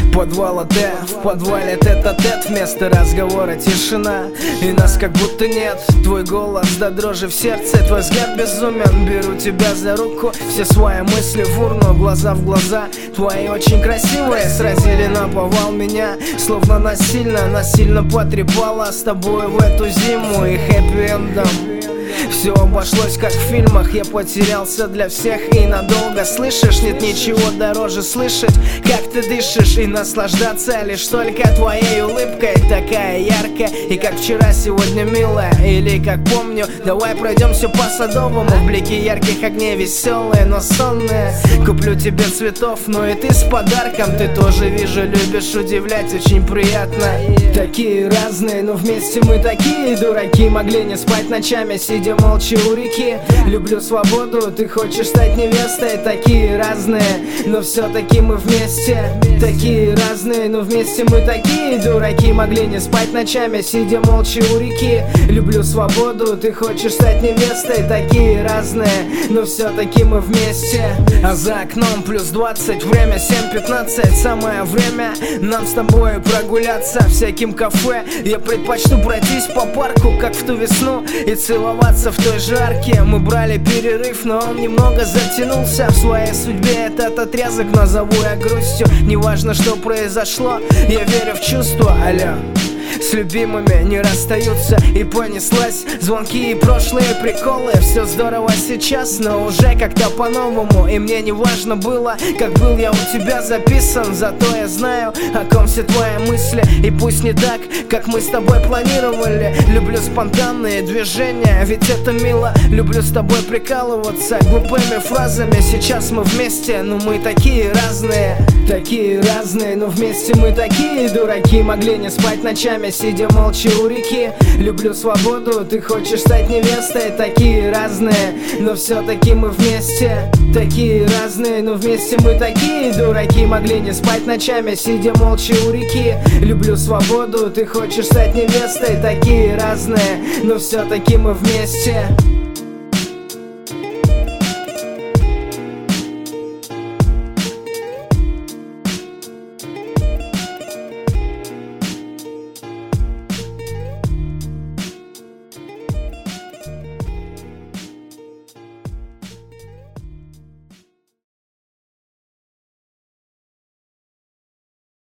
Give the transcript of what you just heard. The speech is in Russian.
Подвал Д, в подвале тет-а-тет, вместо разговора тишина, и нас как будто нет. Твой голос до дрожи в сердце, твой взгляд безумен. Беру тебя за руку, все свои мысли в урну, глаза в глаза. Твои очень красивые сразили наповал меня, словно насильно потрепала с тобой в эту зиму и хэппи-эндом. Все обошлось как в фильмах, я потерялся для всех и надолго. Слышишь, нет ничего дороже слышать, как ты дышишь, и наслаждаться лишь только твоей улыбкой. Такая яркая и как вчера, сегодня милая. Или как помню, давай пройдемся по Садовому, в блике ярких огней, веселые, но сонные. Куплю тебе цветов, ну и ты с подарком. Ты тоже, вижу, любишь удивлять, очень приятно. Такие разные, но вместе мы такие дураки. Могли не спать ночами, сидя молча у реки. Люблю свободу, ты хочешь стать невестой. Такие разные, но все-таки мы вместе. Такие разные, но вместе мы такие дураки. Могли не спать ночами, сидя молча у реки. Люблю свободу, ты хочешь стать невестой. Такие разные, но все-таки мы вместе. А за окном плюс 20, время 7:15. Самое время нам с тобой прогуляться всяким кафе. Я предпочту пройтись по парку, как в ту весну, и целоваться в той жарке. Мы брали перерыв, но он немного затянулся. В своей судьбе этот отрезок назову я грустью. Неважно, что произошло, я верю в чувства. Алло. С любимыми не расстаются, и понеслась. Звонки и прошлые приколы. Все здорово сейчас, но уже как-то по-новому. И мне не важно было, как был я у тебя записан. Зато я знаю, о ком все твои мысли. И пусть не так, как мы с тобой планировали. Люблю спонтанные движения, ведь это мило. Люблю с тобой прикалываться глупыми фразами. Сейчас мы вместе, но мы такие разные. Такие разные, но вместе мы такие дураки. Могли не спать ночами, сидя молча у реки. Люблю свободу, ты хочешь стать невестой. Такие разные, но все-таки мы вместе. Такие разные, но вместе мы такие дураки. Могли не спать ночами, сидя молча у реки. Люблю свободу, ты хочешь стать невестой. Такие разные, но все-таки мы вместе.